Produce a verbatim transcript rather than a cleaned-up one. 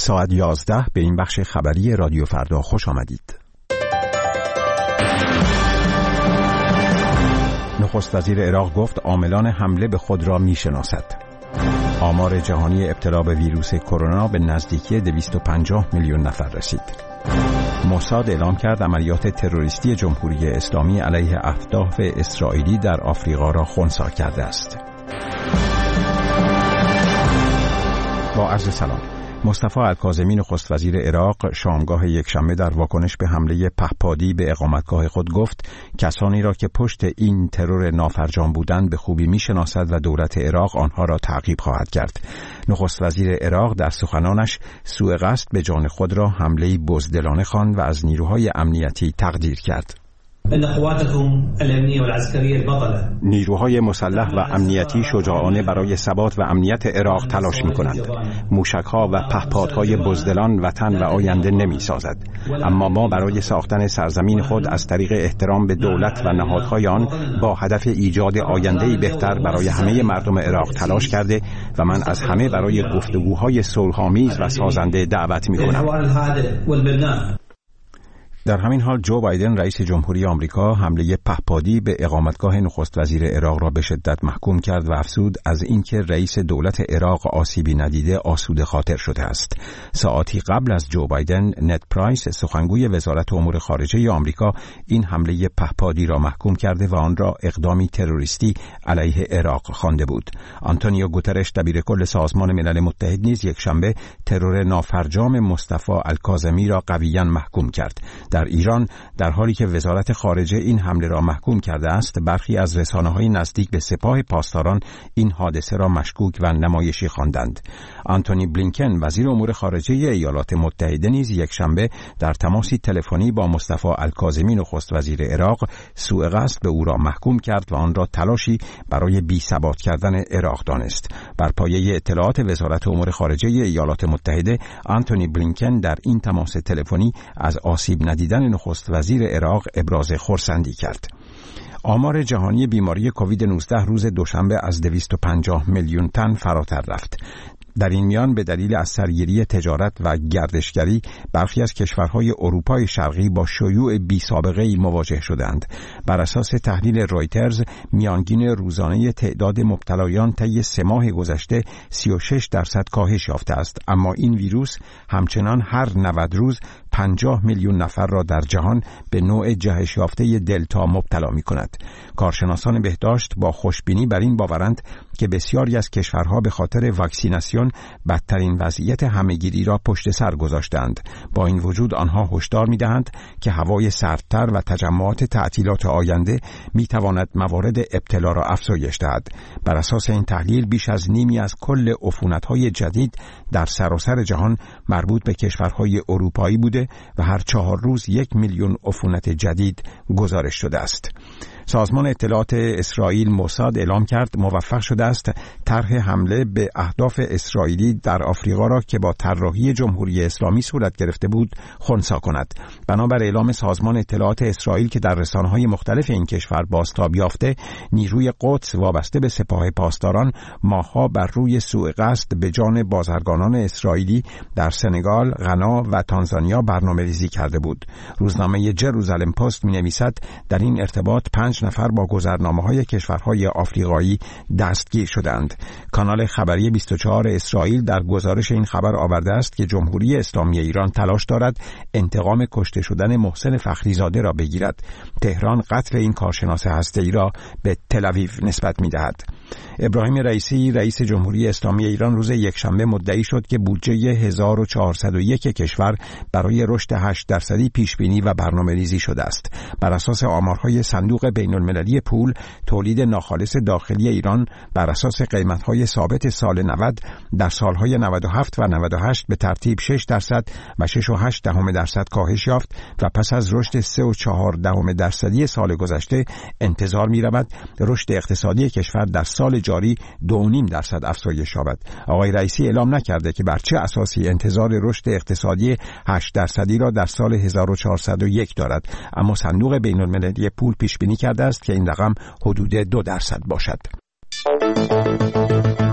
ساعت یازده به این بخش خبری رادیو فردا خوش آمدید. نخست وزیر عراق گفت عاملان حمله به خود را میشناسد. آمار جهانی ابتلا به ویروس کرونا به نزدیکی دویست و پنجاه میلیون نفر رسید. موساد اعلام کرد عملیات تروریستی جمهوری اسلامی علیه اهداف اسرائیلی در آفریقا را خنثی کرده است. با عرض سلام. مصطفی الکاظمی نخست وزیر عراق شامگاه یکشنبه در واکنش به حمله پهپادی به اقامتگاه خود گفت کسانی را که پشت این ترور نافرجام بودند به خوبی میشناسد و دولت عراق آنها را تعقیب خواهد کرد. نخست وزیر عراق در سخنانش سوء قصد به جان خود را حمله‌ای بزدلانه خواند و از نیروهای امنیتی تقدیر کرد. نیروهای مسلح و امنیتی شجاعانه برای ثبات و امنیت عراق تلاش می‌کنند. موشک‌ها و پهپادهای بزدلان وطن و آینده نمی‌سازد، اما ما برای ساختن سرزمین خود از طریق احترام به دولت و نهادهای آن با هدف ایجاد آینده‌ای بهتر برای همه مردم عراق تلاش کرده و من از همه برای گفتگوهای صلح‌آمیز و سازنده دعوت می‌کنم. در همین حال جو بایدن رئیس جمهوری آمریکا حمله پهپادی به اقامتگاه نخست وزیر عراق را به شدت محکوم کرد و افزود از اینکه رئیس دولت عراق آسیبی ندیده آسوده خاطر شده است. ساعاتی قبل از جو بایدن نت پرایس سخنگوی وزارت امور خارجه آمریکا این حمله پهپادی را محکوم کرده و آن را اقدامی تروریستی علیه عراق خوانده بود. آنتونیو گوترش دبیرکل سازمان ملل متحد نیز یکشنبه ترور نافرجام مصطفی الکاظمی را قویاً محکوم کرد. در ایران در حالی که وزارت خارجه این حمله را محکوم کرده است، برخی از رسانه‌های نزدیک به سپاه پاسداران این حادثه را مشکوک و نمایشی خواندند. آنتونی بلینکن وزیر امور خارجه ایالات متحده نیز یکشنبه در تماسی تلفنی با مصطفی الکاظمی نخست وزیر عراق سوء قصد به او را محکوم کرد و آن را تلاشی برای بی‌ثبات کردن عراق دانست. بر پایه اطلاعات وزارت امور خارجه ایالات متحده، آنتونی بلینکن در این تماس تلفنی از آسیب ندیدن نخست وزیر عراق ابراز خرسندی کرد. آمار جهانی بیماری کووید نوزده روز دوشنبه از دویست و پنجاه میلیون تن فراتر رفت. در این میان به دلیل از سرگیری تجارت و گردشگری برخی از کشورهای اروپای شرقی با شیوع بی سابقه‌ای مواجه شدند. بر اساس تحلیل رویترز میانگین روزانه تعداد مبتلایان طی سه ماه گذشته سی و شش درصد کاهش یافته است، اما این ویروس همچنان هر نود روز پنجاه میلیون نفر را در جهان به نوع جهش یافته دلتا مبتلا می کند. کارشناسان بهداشت با خوشبینی بر این باورند که بسیاری از کشورها به خاطر واکسیناسیون بدترین وضعیت همه‌گیری را پشت سر گذاشتند. با این وجود آنها هشدار می دهند که هوای سردتر و تجمعات تعطیلات آینده می تواند موارد ابتلا را افزایش دهد. بر اساس این تحلیل بیش از نیمی از کل عفونت‌های جدید در سراسر جهان مربوط به کشورهای اروپایی بوده و هر چهار روز یک میلیون عفونت جدید گزارش شده است. سازمان اطلاعات اسرائیل موساد اعلام کرد موفق شده است طرح حمله به اهداف اسرائیلی در آفریقا را که با طراحی جمهوری اسلامی صورت گرفته بود خنثی کند. بنابر اعلام سازمان اطلاعات اسرائیل که در رسانه‌های مختلف این کشور بازتاب یافته، نیروی قدس وابسته به سپاه پاسداران ماه‌ها بر روی سوء قصد به جان بازرگانان اسرائیلی در سنگال، غنا و تانزانیا برنامه‌ریزی کرده بود. روزنامه جروزالم پست می‌نویسد در این ارتباط پنج نفر با گذرنامه‌های کشورهای آفریقایی دستگیر شدند. کانال خبری بیست و چهار اسرائیل در گزارش این خبر آورده است که جمهوری اسلامی ایران تلاش دارد انتقام کشته شدن محسن فخریزاده را بگیرد. تهران قتل این کارشناس هسته‌ای را به تل‌آویو نسبت می‌دهد. ابراهیم رئیسی رئیس جمهوری اسلامی ایران روز یکشنبه مدعی شد که بودجه هزار و چهارصد و یک کشور برای رشد هشت درصدی پیشبینی و برنامه‌ریزی شده است. بر اساس آمارهای صندوق بین‌المللی پول، تولید ناخالص داخلی ایران بر اساس قیمت‌های ثابت سال نود در سالهای نود و هفت و نود و هشت به ترتیب شش درصد و شش و هشت دهم درصد کاهش یافت و پس از رشد سه و چهار دهم درصدی سال گذشته انتظار می‌رود رشد اقتصادی کشور در سال جاری دو و نیم درصد افزایش یابد. آقای رئیسی اعلام نکرده که بر چه اساسی انتظار رشد اقتصادی هشت درصدی را در سال هزار و چهارصد و یک دارد، اما صندوق بین‌المللی پول پیش بینی کرده است که این رقم حدود دو درصد باشد.